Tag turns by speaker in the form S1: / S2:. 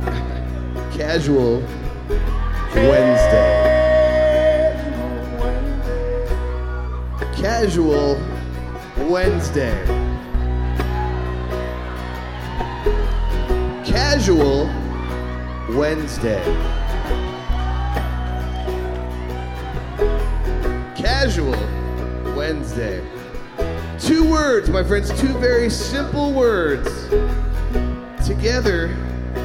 S1: Casual Wednesday. Casual Wednesday. Casual Wednesday. Casual Wednesday. 2 words, my friends, 2 very simple words together